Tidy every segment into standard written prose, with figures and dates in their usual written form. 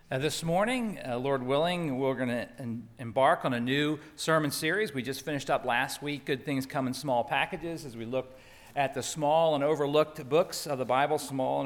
This morning, Lord willing, we're going to embark on a new sermon series. We just finished up last week, Good Things Come in Small Packages, as we looked at the small and overlooked books of the Bible,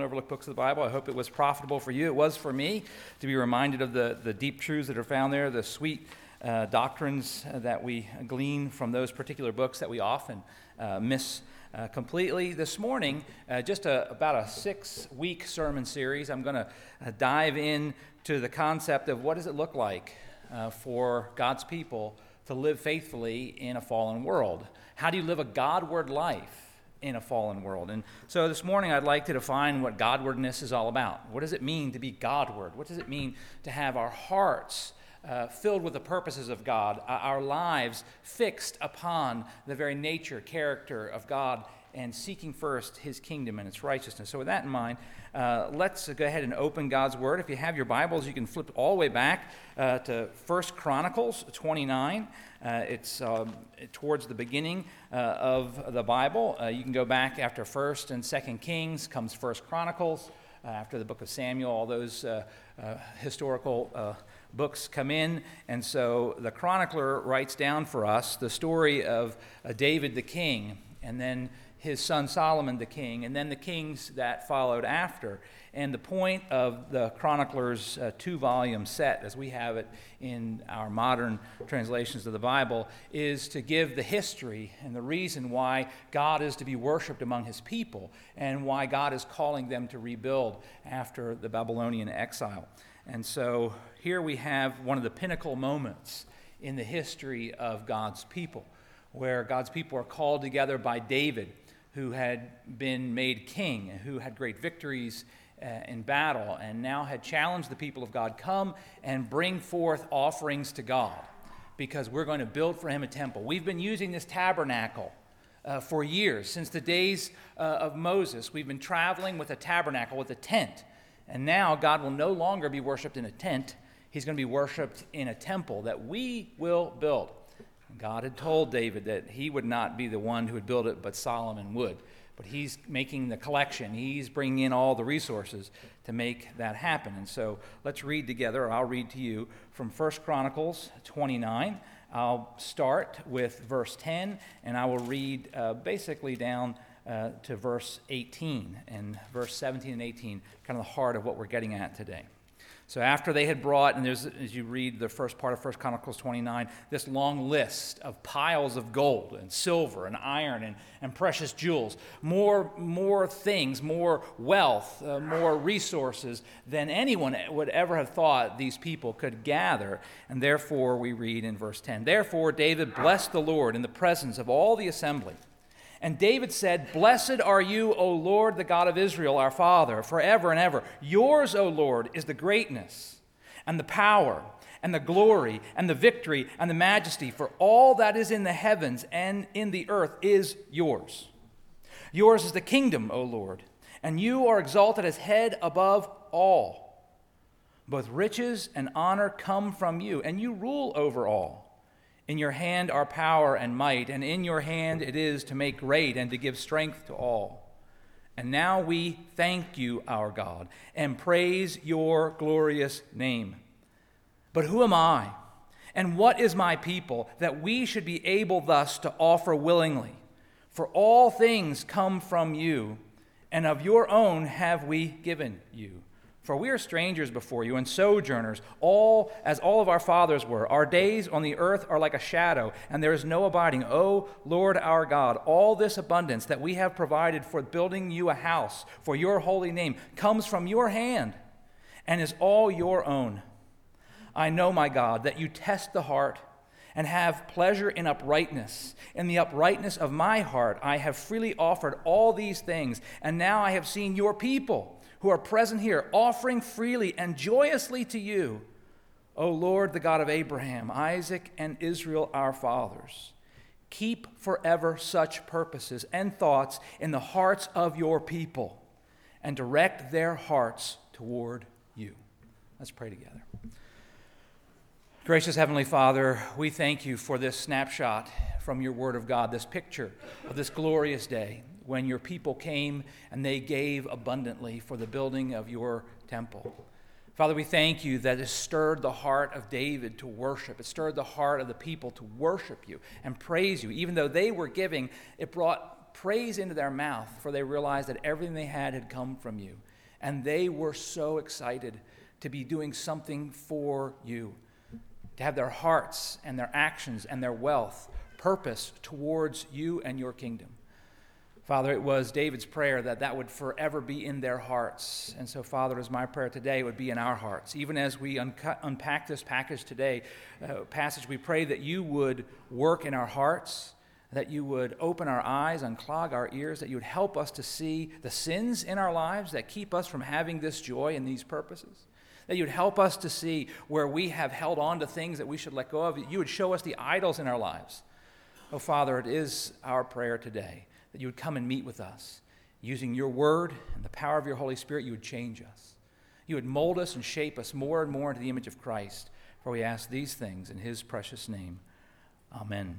I hope it was profitable for you. It was for me to be reminded of the deep truths that are found there, the sweet doctrines that we glean from those particular books that we often miss completely. This morning, about a 6-week sermon series, I'm going to dive in to the concept of what does it look like for God's people to live faithfully in a fallen world. How do you live a Godward life in a fallen world? And so this morning I'd like to define what Godwardness is all about. What does it mean to be Godward? What does it mean to have our hearts filled with the purposes of God, our lives fixed upon the very nature, character of God, and seeking first His kingdom and its righteousness? So with that in mind, let's go ahead and open God's Word. If you have your Bibles, you can flip all the way back to 1 Chronicles 29. It's towards the beginning of the Bible. You can go back after 1st and 2nd Kings, comes 1 Chronicles. After the book of Samuel, all those historical books come in. And so the chronicler writes down for us the story of David the king, and then his son Solomon the king, and then the kings that followed after. And the point of the chronicler's 2-volume set, as we have it in our modern translations of the Bible, is to give the history and the reason why God is to be worshipped among His people and why God is calling them to rebuild after the Babylonian exile. And so here we have one of the pinnacle moments in the history of God's people, where God's people are called together by David, who had been made king, who had great victories in battle, and now had challenged the people of God, come and bring forth offerings to God, because we're going to build for Him a temple. We've been using this tabernacle for years. Since the days of Moses, we've been traveling with a tabernacle, with a tent. And now God will no longer be worshipped in a tent. He's going to be worshipped in a temple that we will build. God had told David that he would not be the one who would build it, but Solomon would. But he's making the collection. He's bringing in all the resources to make that happen. And so let's read together, or I'll read to you from 1 Chronicles 29. I'll start with verse 10, and I will read basically down to verse 18, and verse 17 and 18, kind of the heart of what we're getting at today. So after they had brought, and there's, as you read the first part of 1 Chronicles 29, this long list of piles of gold and silver and iron and precious jewels, more things, more wealth, more resources than anyone would ever have thought these people could gather. And therefore, we read in verse 10, "Therefore David blessed the Lord in the presence of all the assembly. And David said, 'Blessed are you, O Lord, the God of Israel, our Father, forever and ever. Yours, O Lord, is the greatness and the power and the glory and the victory and the majesty, for all that is in the heavens and in the earth is yours. Yours is the kingdom, O Lord, and you are exalted as head above all. Both riches and honor come from you, and you rule over all. In your hand are power and might, and in your hand it is to make great and to give strength to all. And now we thank you, our God, and praise your glorious name. But who am I, and what is my people, that we should be able thus to offer willingly? For all things come from you, and of your own have we given you. For we are strangers before you and sojourners, as all of our fathers were. Our days on the earth are like a shadow, and there is no abiding. O Lord our God, all this abundance that we have provided for building you a house for your holy name comes from your hand and is all your own. I know, my God, that you test the heart and have pleasure in uprightness. In the uprightness of my heart I have freely offered all these things, and now I have seen your people who are present here, offering freely and joyously to you, O Lord, the God of Abraham, Isaac, and Israel, our fathers. Keep forever such purposes and thoughts in the hearts of your people, and direct their hearts toward you." Let's pray together. Gracious Heavenly Father, we thank you for this snapshot from your Word of God, this picture of this glorious day when your people came and they gave abundantly for the building of your temple. Father, we thank you that it stirred the heart of David to worship. It stirred the heart of the people to worship you and praise you. Even though they were giving, it brought praise into their mouth, for they realized that everything they had come from you. And they were so excited to be doing something for you, to have their hearts and their actions and their wealth purposed towards you and your kingdom. Father, it was David's prayer that that would forever be in their hearts. And so, Father, as my prayer today would be in our hearts. Even as we unpack this passage, we pray that you would work in our hearts, that you would open our eyes, unclog our ears, that you would help us to see the sins in our lives that keep us from having this joy and these purposes. That you would help us to see where we have held on to things that we should let go of. You would show us the idols in our lives. Oh, Father, it is our prayer today that you would come and meet with us. Using your word and the power of your Holy Spirit, you would change us. You would mold us and shape us more and more into the image of Christ. For we ask these things in his precious name. Amen.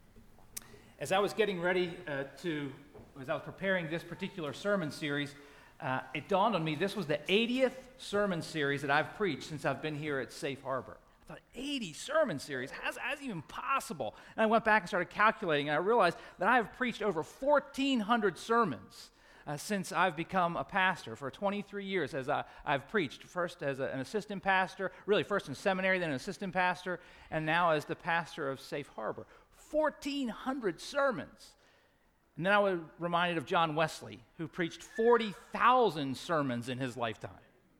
As I was getting ready as I was preparing this particular sermon series, it dawned on me this was the 80th sermon series that I've preached since I've been here at Safe Harbor. I thought, 80 sermon series? How's even possible? And I went back and started calculating, and I realized that I have preached over 1,400 sermons since I've become a pastor. For 23 years as I've preached, first as an assistant pastor, really first in seminary, then an assistant pastor, and now as the pastor of Safe Harbor. 1,400 sermons. And then I was reminded of John Wesley, who preached 40,000 sermons in his lifetime.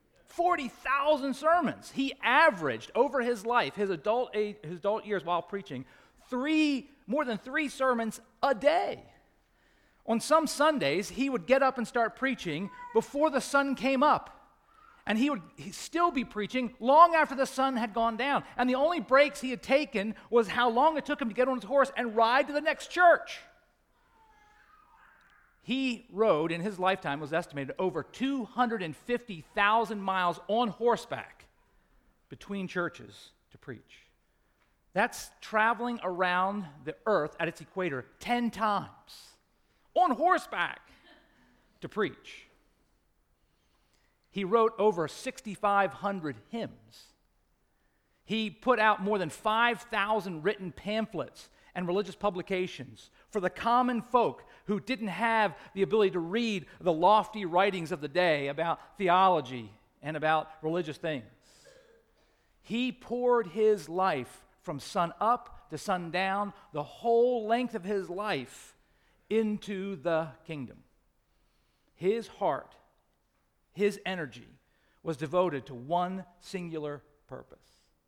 40,000 sermons. He averaged over his life, his adult years while preaching, more than 3 sermons a day. On some Sundays, he would get up and start preaching before the sun came up. And he'd still be preaching long after the sun had gone down. And the only breaks he had taken was how long it took him to get on his horse and ride to the next church. He rode, in his lifetime, was estimated over 250,000 miles on horseback between churches to preach. That's traveling around the earth at its equator 10 times on horseback to preach. He wrote over 6,500 hymns. He put out more than 5,000 written pamphlets and religious publications for the common folk who didn't have the ability to read the lofty writings of the day about theology and about religious things. He poured his life from sun up to sun down, the whole length of his life, into the kingdom. His heart, his energy was devoted to one singular purpose.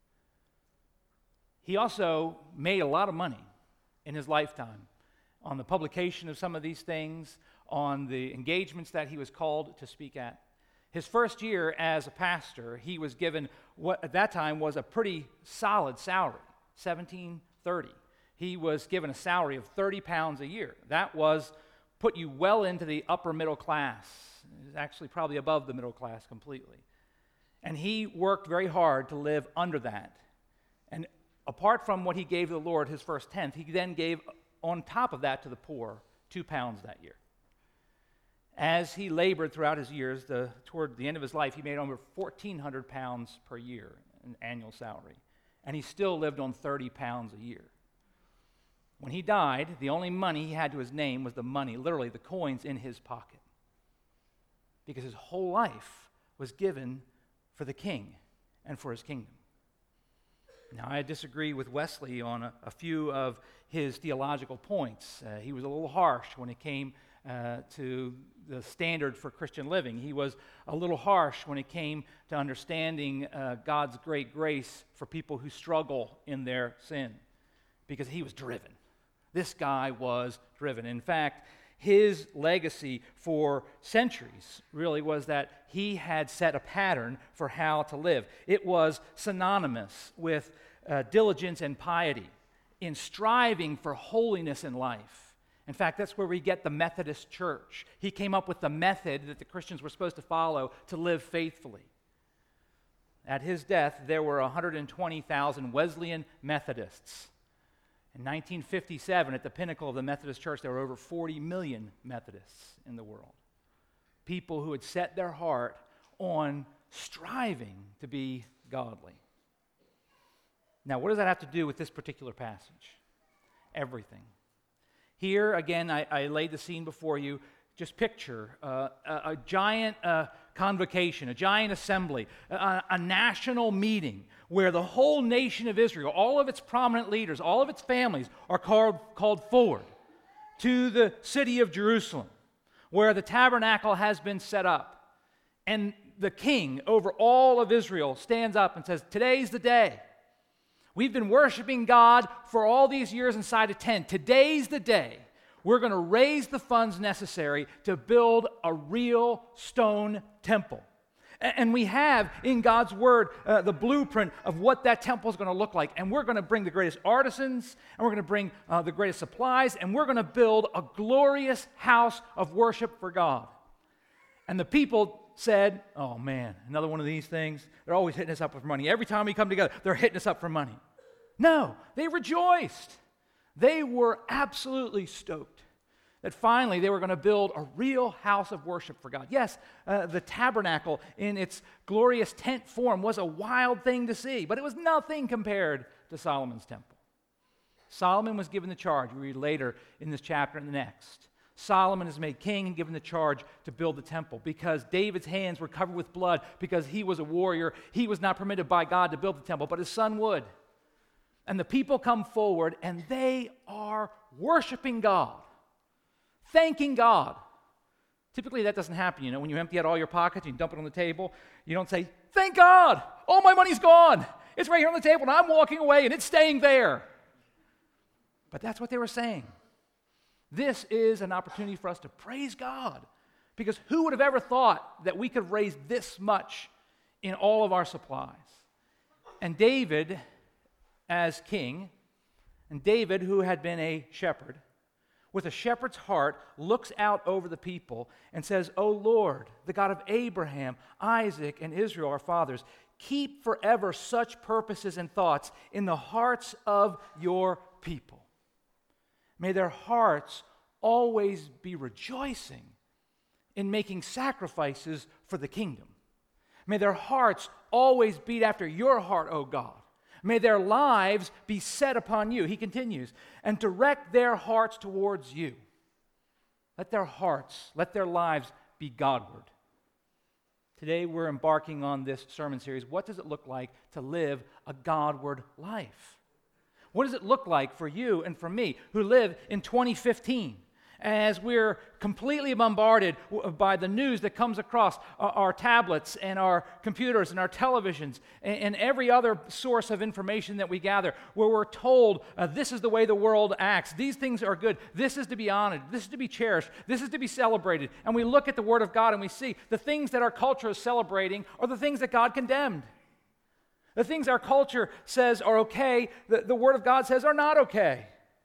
He also made a lot of money in his lifetime on the publication of some of these things, on the engagements that he was called to speak at. His first year as a pastor, he was given what at that time was a pretty solid salary, $1,730. He was given a salary of £30 a year. That was put you well into the upper middle class. It was actually probably above the middle class completely. And he worked very hard to live under that. And apart from what he gave the Lord, his first tenth, he then gave on top of that to the poor, £2 that year. As he labored throughout his years, toward the end of his life, he made over £1,400 per year in annual salary. And he still lived on £30 a year. When he died, the only money he had to his name was the money, literally the coins in his pocket. Because his whole life was given for the king and for his kingdom. Now, I disagree with Wesley on a few of his theological points. He was a little harsh when it came to the standard for Christian living. He was a little harsh when it came to understanding God's great grace for people who struggle in their sin, because he was driven. This guy was driven. In fact, his legacy for centuries really was that he had set a pattern for how to live. It was synonymous with diligence and piety in striving for holiness in life. In fact, that's where we get the Methodist Church. He came up with the method that the Christians were supposed to follow to live faithfully. At his death, there were 120,000 Wesleyan Methodists. In 1957, at the pinnacle of the Methodist Church, there were over 40 million Methodists in the world. People who had set their heart on striving to be godly. Now, what does that have to do with this particular passage? Everything. Here, again, I laid the scene before you. Just picture a giant convocation, a giant assembly, a national meeting where the whole nation of Israel, all of its prominent leaders, all of its families are called forward to the city of Jerusalem, where the tabernacle has been set up. And the king over all of Israel stands up and says, "Today's the day. We've been worshiping God for all these years inside a tent. Today's the day. We're going to raise the funds necessary to build a real stone temple." And we have in God's Word the blueprint of what that temple is going to look like. And we're going to bring the greatest artisans, and we're going to bring the greatest supplies, and we're going to build a glorious house of worship for God. And the people said, "Oh man, another one of these things. They're always hitting us up for money. Every time we come together, they're hitting us up for money." No, they rejoiced. They were absolutely stoked that finally they were going to build a real house of worship for God. Yes, the tabernacle in its glorious tent form was a wild thing to see, but it was nothing compared to Solomon's temple. Solomon was given the charge. We read later in this chapter and the next. Solomon is made king and given the charge to build the temple because David's hands were covered with blood because he was a warrior. He was not permitted by God to build the temple, but his son would. And the people come forward and they are worshiping God, thanking God. Typically that doesn't happen, you know. When you empty out all your pockets and you dump it on the table, you don't say, "Thank God, all my money's gone. It's right here on the table and I'm walking away and it's staying there." But that's what they were saying. This is an opportunity for us to praise God, because who would have ever thought that we could raise this much in all of our supplies? And David, as king, and David, who had been a shepherd, with a shepherd's heart, looks out over the people and says, "O Lord, the God of Abraham, Isaac, and Israel, our fathers, keep forever such purposes and thoughts in the hearts of your people. May their hearts always be rejoicing in making sacrifices for the kingdom. May their hearts always beat after your heart, O God. May their lives be set upon you," he continues, "and direct their hearts towards you." Let their hearts, let their lives be Godward. Today we're embarking on this sermon series. What does it look like to live a Godward life? What does it look like for you and for me who live in 2015? As we're completely bombarded by the news that comes across our tablets and our computers and our televisions and every other source of information that we gather, where we're told this is the way the world acts, these things are good, this is to be honored, this is to be cherished, this is to be celebrated. And we look at the Word of God and we see the things that our culture is celebrating are the things that God condemned. The things our culture says are okay, the Word of God says are not okay.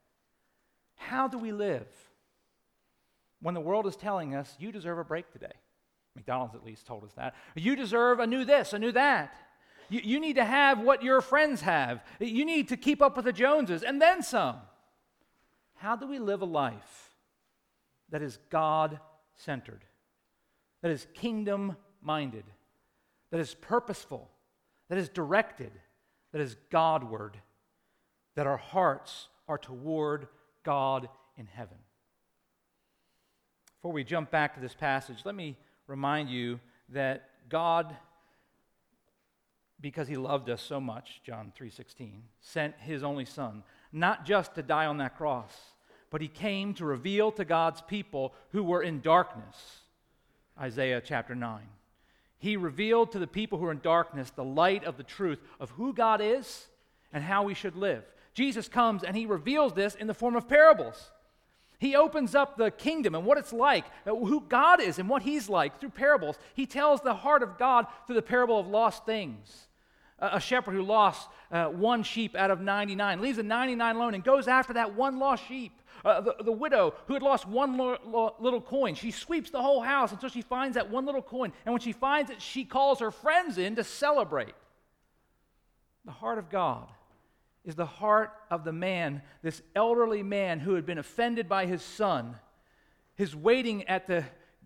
How do we live when the world is telling us, you deserve a break today? McDonald's at least told us that. You deserve a new this, a new that. You need to have what your friends have. You need to keep up with the Joneses, and then some. How do we live a life that is God-centered, that is kingdom-minded, that is purposeful, that is directed, that is Godward, that our hearts are toward God in heaven? Before we jump back to this passage, let me remind you that God, because he loved us so much, John 3:16, sent his only Son, not just to die on that cross, but he came to reveal to God's people who were in darkness, Isaiah chapter 9. He revealed to the people who are in darkness the light of the truth of who God is and how we should live. Jesus comes and he reveals this in the form of parables. He opens up the kingdom and what it's like, who God is and what he's like through parables. He tells the heart of God through the parable of lost things. A shepherd who lost one sheep out of 99, leaves the 99 alone and goes after that one lost sheep. The widow who had lost one little coin, she sweeps the whole house until she finds that one little coin. And when she finds it, she calls her friends in to celebrate. The heart of God is the heart of the man, this elderly man who had been offended by his son, is waiting at the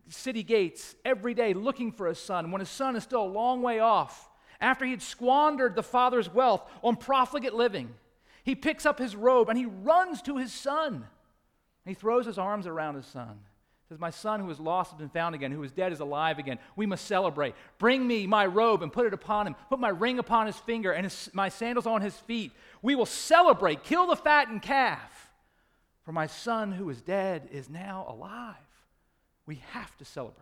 city gates every day looking for his son, when his son is still a long way off, after he had squandered the father's wealth on profligate living, he picks up his robe and he runs to his son. He throws his arms around his son. He says, my son who was lost has been found again, who was dead is alive again. We must celebrate. Bring me my robe and put it upon him. Put my ring upon his finger and my sandals on his feet. We will celebrate. Kill the fattened calf. For my son who was dead is now alive. We have to celebrate.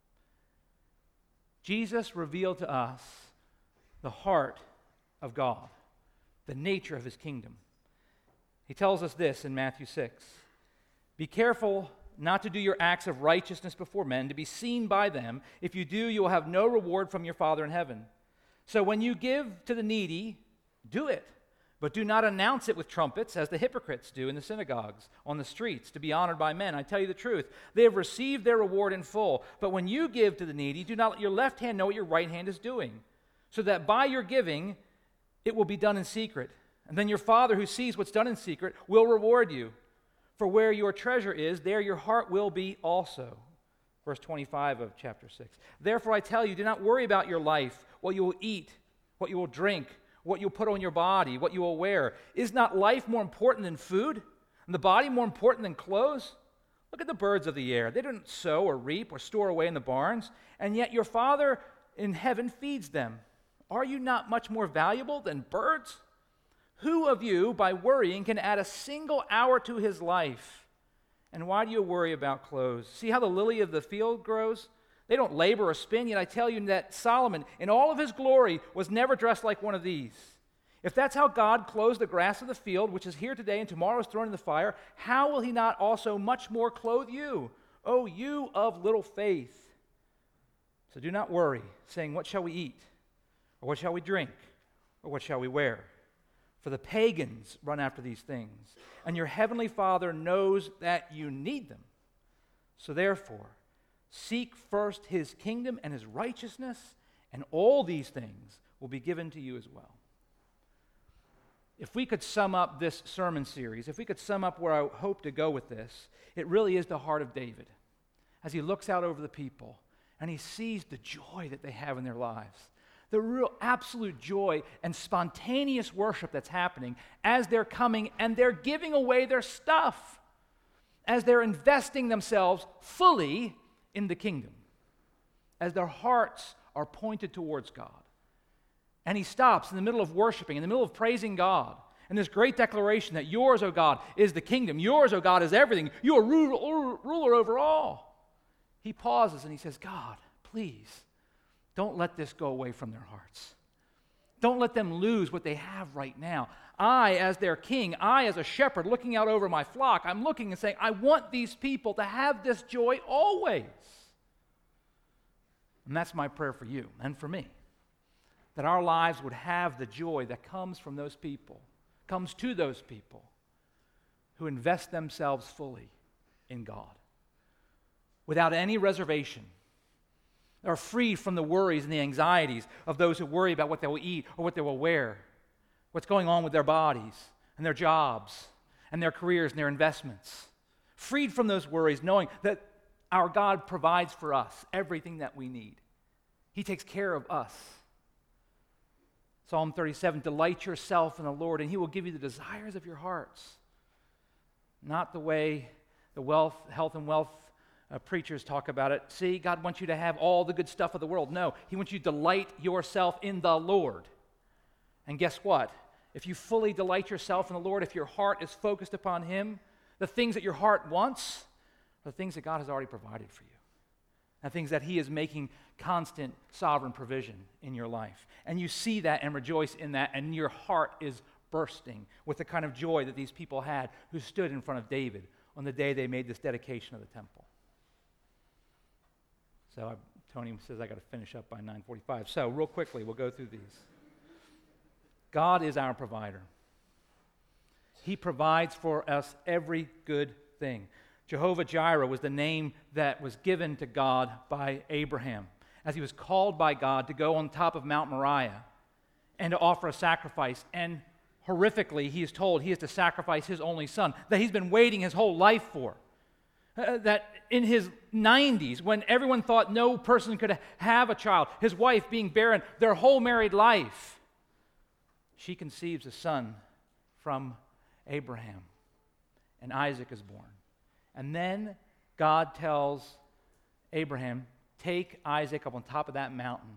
Jesus revealed to us the heart of God, the nature of his kingdom. He tells us this in Matthew 6. Be careful not to do your acts of righteousness before men, to be seen by them. If you do, you will have no reward from your Father in heaven. So when you give to the needy, do it. But do not announce it with trumpets, as the hypocrites do in the synagogues, on the streets, to be honored by men. I tell you the truth, they have received their reward in full. But when you give to the needy, do not let your left hand know what your right hand is doing, so that by your giving it will be done in secret. And then your Father who sees what's done in secret will reward you. For where your treasure is, there your heart will be also. Verse 25 of chapter 6. Therefore I tell you, do not worry about your life, what you will eat, what you will drink, what you'll put on your body, what you will wear. Is not life more important than food, and the body more important than clothes? Look at the birds of the air. They don't sow or reap or store away in the barns, and yet your Father in heaven feeds them. Are you not much more valuable than birds? Who of you, by worrying, can add a single hour to his life? And why do you worry about clothes? See how the lily of the field grows? They don't labor or spin, yet I tell you that Solomon, in all of his glory, was never dressed like one of these. If that's how God clothes the grass of the field, which is here today and tomorrow is thrown in the fire, how will he not also much more clothe you, O you of little faith? So do not worry, saying, what shall we eat? Or what shall we drink? Or what shall we wear? For the pagans run after these things, and your heavenly Father knows that you need them. So therefore, seek first his kingdom and his righteousness, and all these things will be given to you as well. If we could sum up this sermon series, if we could sum up where I hope to go with this, it really is the heart of David as he looks out over the people and he sees the joy that they have in their lives. The real absolute joy and spontaneous worship that's happening as they're coming and they're giving away their stuff, as they're investing themselves fully in the kingdom, as their hearts are pointed towards God. And he stops in the middle of worshiping, in the middle of praising God, and this great declaration that yours, O God, is the kingdom. Yours, O God, is everything. You are ruler over all. He pauses and he says, God, please, don't let this go away from their hearts. Don't let them lose what they have right now. I, as their king, I, as a shepherd looking out over my flock, I'm looking and saying, I want these people to have this joy always. And that's my prayer for you and for me, that our lives would have the joy that comes from those people, comes to those people who invest themselves fully in God, without any reservation, are free from the worries and the anxieties of those who worry about what they will eat or what they will wear, what's going on with their bodies and their jobs and their careers and their investments. Freed from those worries, knowing that our God provides for us everything that we need. He takes care of us. Psalm 37, delight yourself in the Lord, and he will give you the desires of your hearts. Not the way the health and wealth preachers talk about it. See, God wants you to have all the good stuff of the world. No, he wants you to delight yourself in the Lord. And guess what? If you fully delight yourself in the Lord, if your heart is focused upon him, the things that your heart wants are the things that God has already provided for you. And things that he is making constant sovereign provision in your life. And you see that and rejoice in that, and your heart is bursting with the kind of joy that these people had who stood in front of David on the day they made this dedication of the temple. So Tony says I got to finish up by 9:45. So real quickly, we'll go through these. God is our provider. He provides for us every good thing. Jehovah Jireh was the name that was given to God by Abraham as he was called by God to go on top of Mount Moriah and to offer a sacrifice. And horrifically, he is told he is to sacrifice his only son that he's been waiting his whole life for. that in his 90s, when everyone thought no person could have a child, his wife being barren their whole married life, she conceives a son from Abraham, and Isaac is born. And then God tells Abraham, take Isaac up on top of that mountain,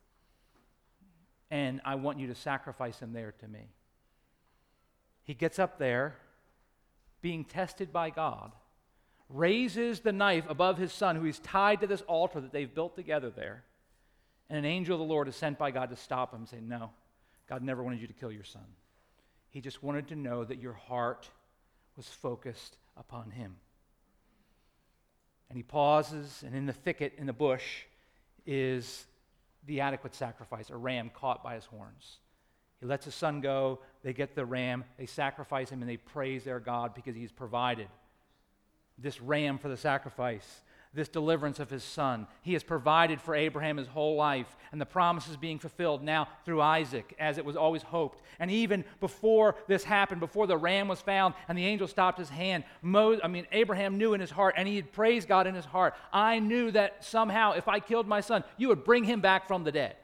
and I want you to sacrifice him there to me. He gets up there, being tested by God, raises the knife above his son, who he's tied to this altar that they've built together there, and an angel of the Lord is sent by God to stop him and say, no, God never wanted you to kill your son. He just wanted to know that your heart was focused upon him. And he pauses, and in the thicket, in the bush, is the adequate sacrifice, a ram caught by his horns. He lets his son go, they get the ram, they sacrifice him, and they praise their God because he's provided this ram for the sacrifice, this deliverance of his son. He has provided for Abraham his whole life, and the promise is being fulfilled now through Isaac, as it was always hoped. And even before this happened, before the ram was found and the angel stopped his hand, Abraham knew in his heart, and he had praised God in his heart, I knew that somehow if I killed my son, you would bring him back from the dead.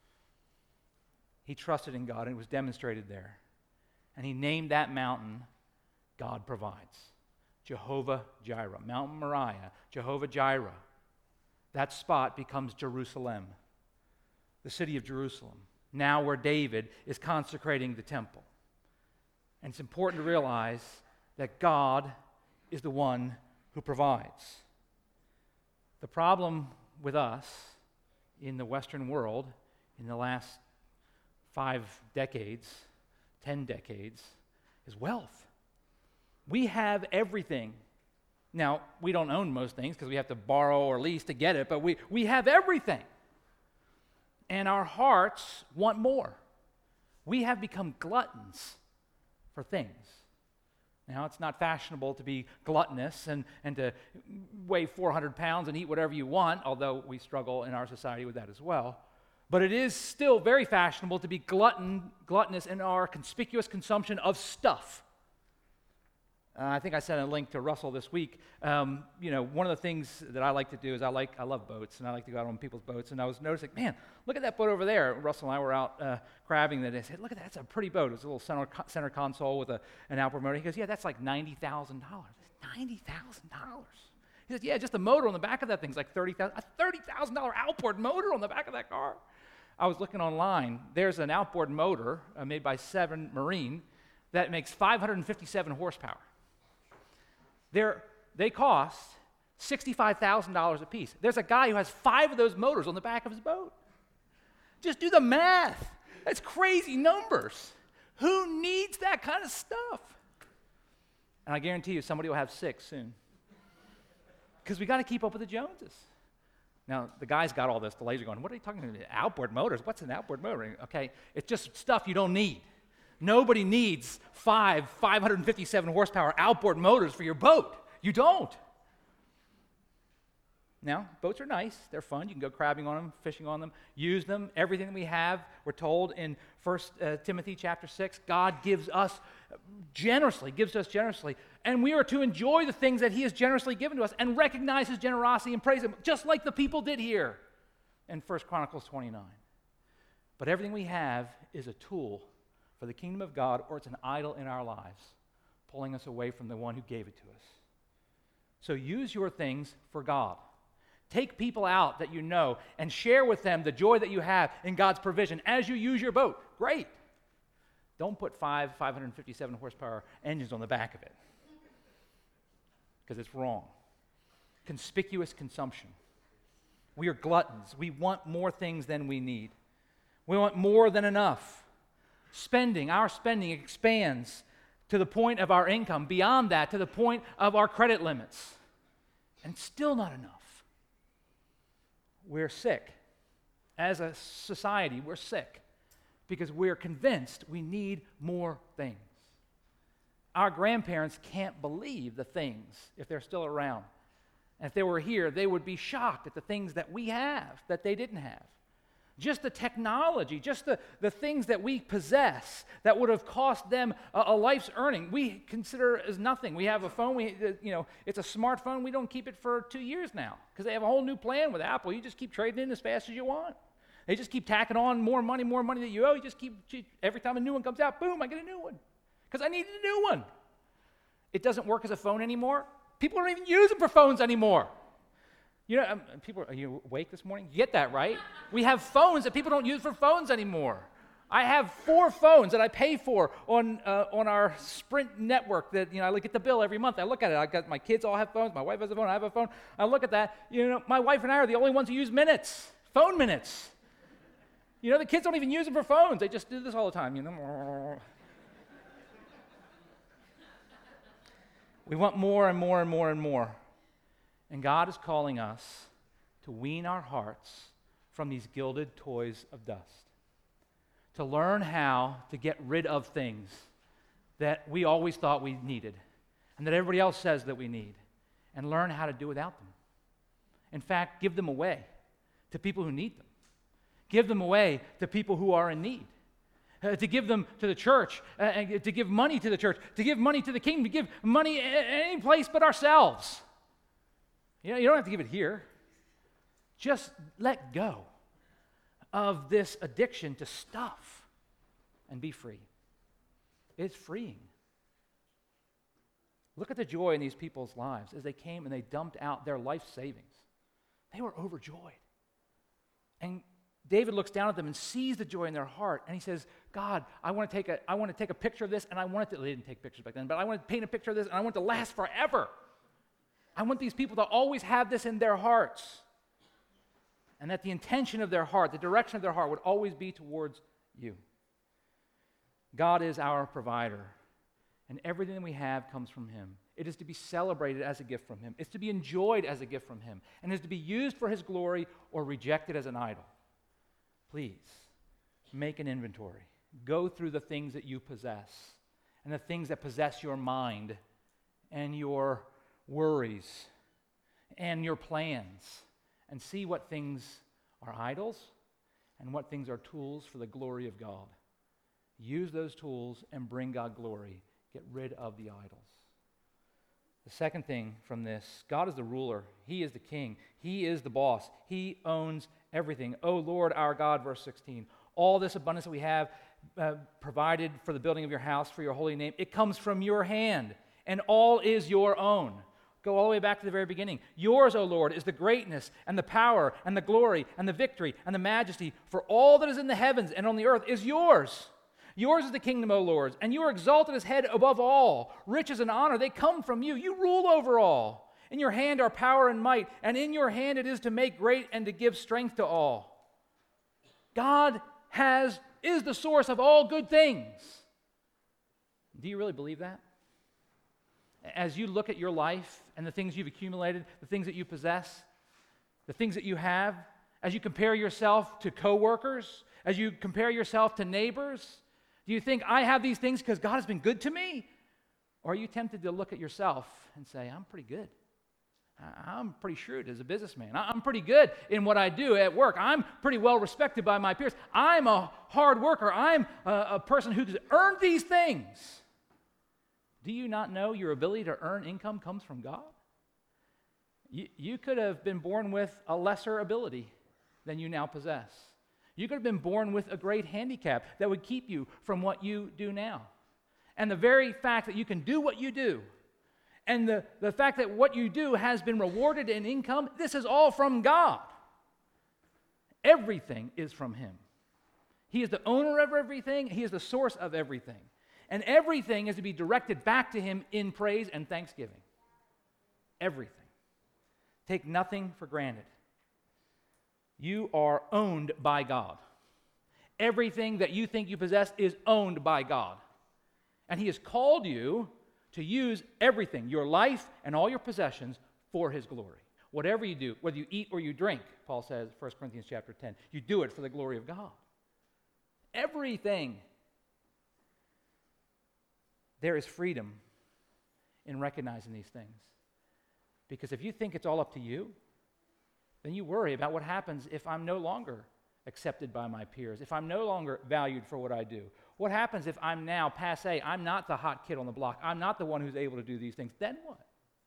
He trusted in God, and it was demonstrated there. And he named that mountain, God Provides. Jehovah Jireh, Mount Moriah, Jehovah Jireh. That spot becomes Jerusalem, the city of Jerusalem, now where David is consecrating the temple. And it's important to realize that God is the one who provides. The problem with us in the Western world in the last 5 decades, 10 decades, is wealth. We have everything. Now, we don't own most things because we have to borrow or lease to get it, but we have everything. And our hearts want more. We have become gluttons for things. Now, it's not fashionable to be gluttonous and to weigh 400 pounds and eat whatever you want, although we struggle in our society with that as well. But it is still very fashionable to be gluttonous in our conspicuous consumption of stuff. I think I sent a link to Russell this week. One of the things that I like to do is I love boats, and I like to go out on people's boats. And I was noticing, man, look at that boat over there. Russell and I were out crabbing that. I said, look at that, that's a pretty boat. It was a little center console with an outboard motor. He goes, yeah, that's like $90,000. $90,000. He says, yeah, just the motor on the back of that thing's like $30,000. A $30,000 outboard motor on the back of that car. I was looking online. There's an outboard motor made by Severn Marine that makes 557 horsepower. They cost $65,000 a piece. There's a guy who has 5 of those motors on the back of his boat. Just do the math. That's crazy numbers. Who needs that kind of stuff? And I guarantee you somebody will have 6 soon. Because we got to keep up with the Joneses. Now, the guys got all this. The ladies are going, what are you talking about? Outboard motors? What's an outboard motor? Okay, it's just stuff you don't need. Nobody needs 557 horsepower outboard motors for your boat. You don't. Now, boats are nice. They're fun. You can go crabbing on them, fishing on them, use them. Everything that we have, we're told in 1 Timothy chapter 6, God gives us generously, and we are to enjoy the things that he has generously given to us and recognize his generosity and praise him, just like the people did here in 1 Chronicles 29. But everything we have is a tool for the kingdom of God, or it's an idol in our lives, pulling us away from the one who gave it to us. So use your things for God. Take people out that you know and share with them the joy that you have in God's provision as you use your boat. Great. Don't put 557 horsepower engines on the back of it, because it's wrong. Conspicuous consumption. We are gluttons. We want more things than we need. We want more than enough. Our spending expands to the point of our income, beyond that, to the point of our credit limits. And still not enough. We're sick. As a society, we're sick because we're convinced we need more things. Our grandparents can't believe the things, if they're still around. And if they were here, they would be shocked at the things that we have that they didn't have. just the technology, just the things that we possess that would have cost them a life's earning, we consider as nothing. We have a phone, it's a smartphone. We don't keep it for 2 years now because they have a whole new plan with Apple. You just keep trading in as fast as you want. They just keep tacking on more money that you owe. You just keep, every time a new one comes out, boom, I get a new one because I needed a new one. It doesn't work as a phone anymore. People don't even use them for phones anymore. People, are you awake this morning? You get that, right? We have phones that people don't use for phones anymore. I have 4 phones that I pay for on our Sprint network that, I look at the bill every month. I look at it. I got my kids all have phones. My wife has a phone. I have a phone. I look at that. My wife and I are the only ones who use minutes, phone minutes. The kids don't even use them for phones. They just do this all the time, We want more and more and more and more. And God is calling us to wean our hearts from these gilded toys of dust, to learn how to get rid of things that we always thought we needed and that everybody else says that we need, and learn how to do without them. In fact, give them away to people who need them. Give them away to people who are in need. To give them to the church, to give money to the church, to give money to the kingdom, to give money any place but ourselves. You don't have to give it here. Just let go of this addiction to stuff and be free. It's freeing. Look at the joy in these people's lives as they came and they dumped out their life savings. They were overjoyed. And David looks down at them and sees the joy in their heart, and he says, God, I want to take a picture of this, and I want it to, they didn't take pictures back then, but I want to paint a picture of this, and I want it to last forever. I want these people to always have this in their hearts, and that the intention of their heart, the direction of their heart would always be towards you. God is our provider, and everything that we have comes from him. It is to be celebrated as a gift from him. It's to be enjoyed as a gift from him, and is to be used for his glory or rejected as an idol. Please, make an inventory. Go through the things that you possess and the things that possess your mind and your worries and your plans, and see what things are idols and what things are tools for the glory of God. Use those tools and bring God glory. Get rid of the idols. The second thing from this, God is the ruler. He is the king. He is the boss. He owns everything. O Lord our God, verse 16, all this abundance that we have provided for the building of your house, for your holy name, it comes from your hand, and all is your own. Go all the way back to the very beginning. Yours, O Lord, is the greatness and the power and the glory and the victory and the majesty, for all that is in the heavens and on the earth is yours. Yours is the kingdom, O Lord, and you are exalted as head above all. Riches and honor, they come from you. You rule over all. In your hand are power and might, and in your hand it is to make great and to give strength to all. God is the source of all good things. Do you really believe that? As you look at your life and the things you've accumulated, the things that you possess, the things that you have, as you compare yourself to coworkers, as you compare yourself to neighbors, do you think I have these things because God has been good to me? Or are you tempted to look at yourself and say, I'm pretty good. I'm pretty shrewd as a businessman. I'm pretty good in what I do at work. I'm pretty well respected by my peers. I'm a hard worker. I'm a person who's earned these things. Do you not know your ability to earn income comes from God? You could have been born with a lesser ability than you now possess. You could have been born with a great handicap that would keep you from what you do now. And the very fact that you can do what you do, and the fact that what you do has been rewarded in income, this is all from God. Everything is from him. He is the owner of everything. He is the source of everything. And everything is to be directed back to him in praise and thanksgiving. Everything. Take nothing for granted. You are owned by God. Everything that you think you possess is owned by God. And he has called you to use everything, your life and all your possessions, for his glory. Whatever you do, whether you eat or you drink, Paul says, 1 Corinthians chapter 10, you do it for the glory of God. Everything. There is freedom in recognizing these things. Because if you think it's all up to you, then you worry about what happens if I'm no longer accepted by my peers, if I'm no longer valued for what I do? What happens if I'm now passé? I'm not the hot kid on the block. I'm not the one who's able to do these things. Then what?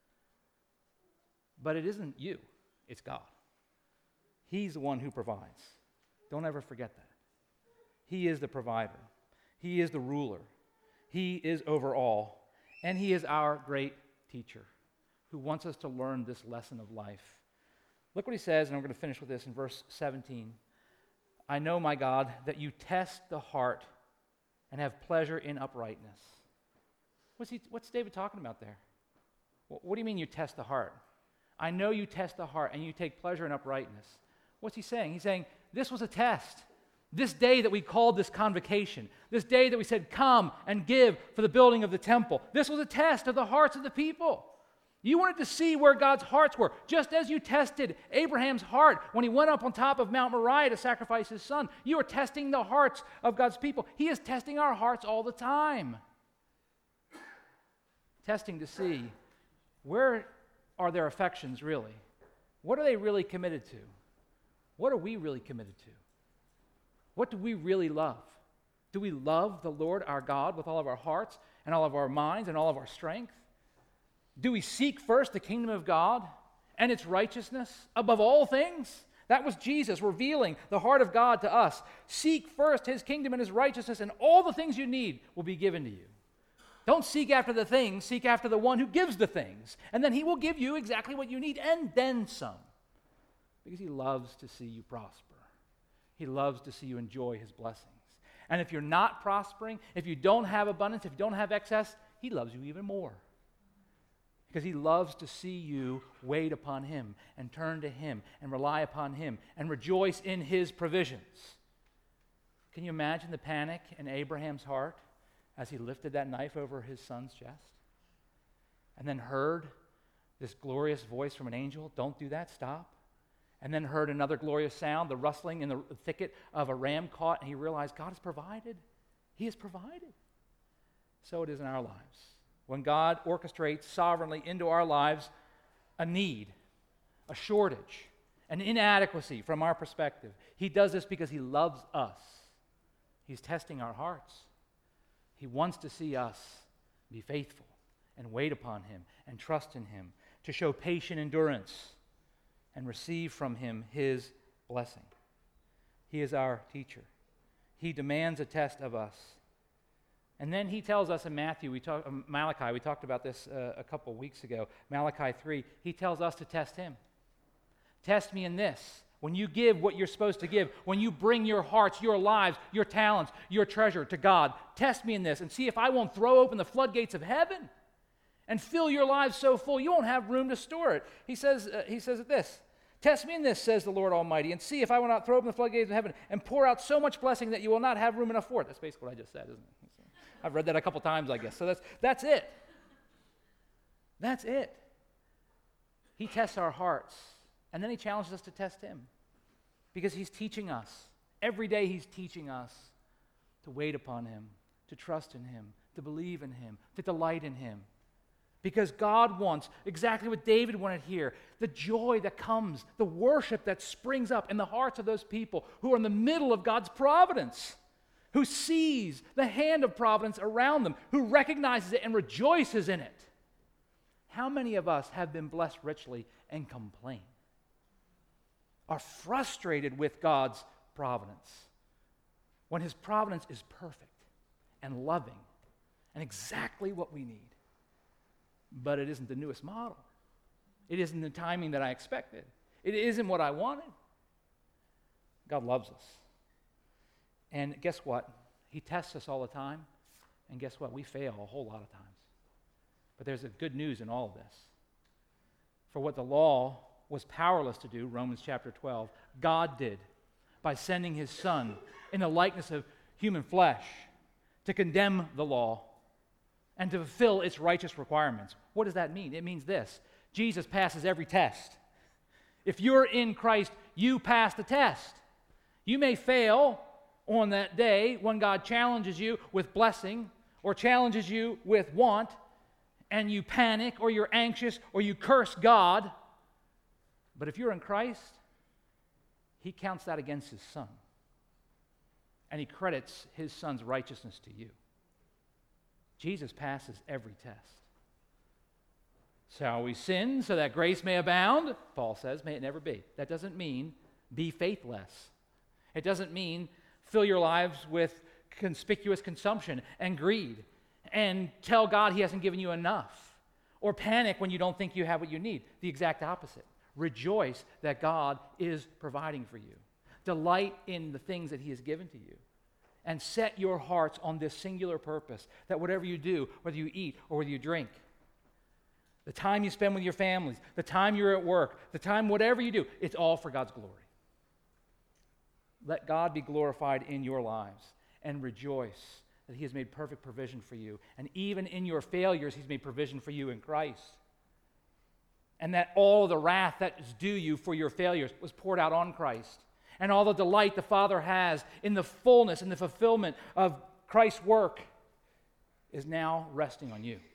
But it isn't you. It's God. He's the one who provides. Don't ever forget that. He is the provider. He is the ruler. He is over all. And He is our great teacher who wants us to learn this lesson of life. Look what He says, and I'm going to finish with this in verse 17. I know, my God, that you test the heart and have pleasure in uprightness. What's David talking about there? What do you mean you test the heart? I know you test the heart and you take pleasure in uprightness. What's he saying? He's saying, this was a test. This day that we called this convocation, this day that we said, come and give for the building of the temple, this was a test of the hearts of the people. You wanted to see where God's hearts were, just as you tested Abraham's heart when he went up on top of Mount Moriah to sacrifice his son. You are testing the hearts of God's people. He is testing our hearts all the time. Testing to see where are their affections really? What are they really committed to? What are we really committed to? What do we really love? Do we love the Lord our God with all of our hearts and all of our minds and all of our strength? Do we seek first the kingdom of God and its righteousness above all things? That was Jesus revealing the heart of God to us. Seek first His kingdom and His righteousness, and all the things you need will be given to you. Don't seek after the things, seek after the one who gives the things, and then He will give you exactly what you need and then some, because He loves to see you prosper. He loves to see you enjoy His blessings. And if you're not prospering, if you don't have abundance, if you don't have excess, He loves you even more. Because He loves to see you wait upon Him and turn to Him and rely upon Him and rejoice in His provisions. Can you imagine the panic in Abraham's heart as he lifted that knife over his son's chest and then heard this glorious voice from an angel? Don't do that, stop. And then heard another glorious sound, the rustling in the thicket of a ram caught, and he realized God has provided. He has provided. So it is in our lives. When God orchestrates sovereignly into our lives a need, a shortage, an inadequacy from our perspective, He does this because He loves us. He's testing our hearts. He wants to see us be faithful and wait upon Him and trust in Him, to show patient endurance and receive from Him His blessing. He is our teacher. He demands a test of us. And then He tells us in Malachi, we talked about this a couple of weeks ago, Malachi 3, He tells us to test Him. Test me in this. When you give what you're supposed to give, when you bring your hearts, your lives, your talents, your treasure to God, test me in this and see if I won't throw open the floodgates of heaven and fill your lives so full you won't have room to store it. He says this, test me in this, says the Lord Almighty, and see if I will not throw open the floodgates of heaven and pour out so much blessing that you will not have room enough for it. That's basically what I just said, isn't it? I've read that a couple times, I guess. So that's it. That's it. He tests our hearts, and then He challenges us to test Him. Because He's teaching us. Every day He's teaching us to wait upon Him, to trust in Him, to believe in Him, to delight in Him. Because God wants exactly what David wanted here, the joy that comes, the worship that springs up in the hearts of those people who are in the middle of God's providence, who sees the hand of providence around them, who recognizes it and rejoices in it. How many of us have been blessed richly and complain? Are frustrated with God's providence when His providence is perfect and loving and exactly what we need. But it isn't the newest model. It isn't the timing that I expected. It isn't what I wanted. God loves us. And guess what? He tests us all the time. And guess what? We fail a whole lot of times. But there's a good news in all of this. For what the law was powerless to do, Romans chapter 12, God did by sending His Son in the likeness of human flesh to condemn the law and to fulfill its righteous requirements. What does that mean? It means this: Jesus passes every test. If you're in Christ, you pass the test. You may fail on that day when God challenges you with blessing or challenges you with want, and you panic or you're anxious or you curse God. But if you're in Christ, He counts that against His Son. and he credits his son's righteousness to you. Jesus passes every test. Shall we sin so that grace may abound? Paul says, may it never be. That doesn't mean be faithless. It doesn't mean fill your lives with conspicuous consumption and greed and tell God he hasn't given you enough, or panic when you don't think you have what you need. The exact opposite. Rejoice that God is providing for you. Delight in the things that he has given to you. And set your hearts on this singular purpose, that whatever you do, whether you eat or whether you drink, the time you spend with your families, the time you're at work, the time whatever you do, it's all for God's glory. Let God be glorified in your lives, and rejoice that he has made perfect provision for you. And even in your failures, he's made provision for you in Christ. And that all the wrath that is due you for your failures was poured out on Christ. And all the delight the Father has in the fullness and the fulfillment of Christ's work is now resting on you.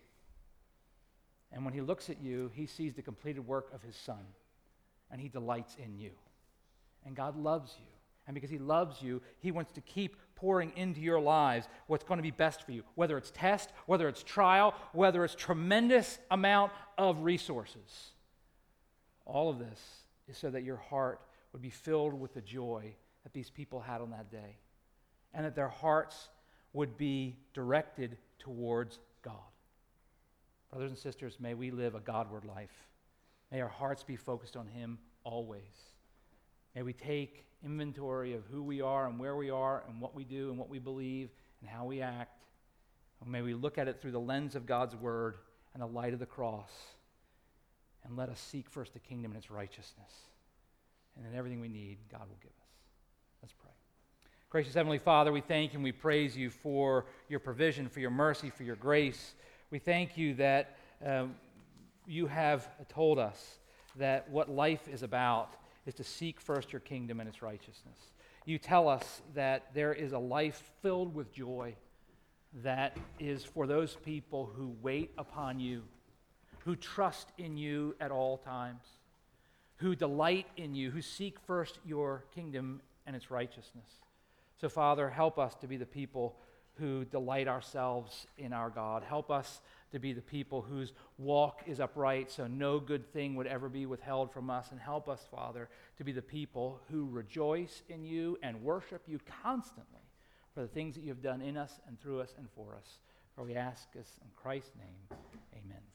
And when he looks at you, he sees the completed work of his Son, and he delights in you. And God loves you. And because he loves you, he wants to keep pouring into your lives what's going to be best for you, whether it's test, whether it's trial, whether it's tremendous amount of resources. All of this is so that your heart would be filled with the joy that these people had on that day, and that their hearts would be directed towards God. Brothers and sisters, may we live a Godward life. May our hearts be focused on him always. May we take inventory of who we are and where we are and what we do and what we believe and how we act. And may we look at it through the lens of God's word and the light of the cross. And let us seek first the kingdom and its righteousness. And then everything we need, God will give us. Let's pray. Gracious Heavenly Father, we thank you and we praise you for your provision, for your mercy, for your grace. We thank you that you have told us that what life is about is to seek first your kingdom and its righteousness. You tell us that there is a life filled with joy that is for those people who wait upon you, who trust in you at all times, who delight in you, who seek first your kingdom and its righteousness. So, Father, help us to be the people who delight ourselves in our God. Help us to be the people whose walk is upright, so no good thing would ever be withheld from us. And help us, Father, to be the people who rejoice in you and worship you constantly for the things that you have done in us and through us and for us. For we ask this in Christ's name, amen.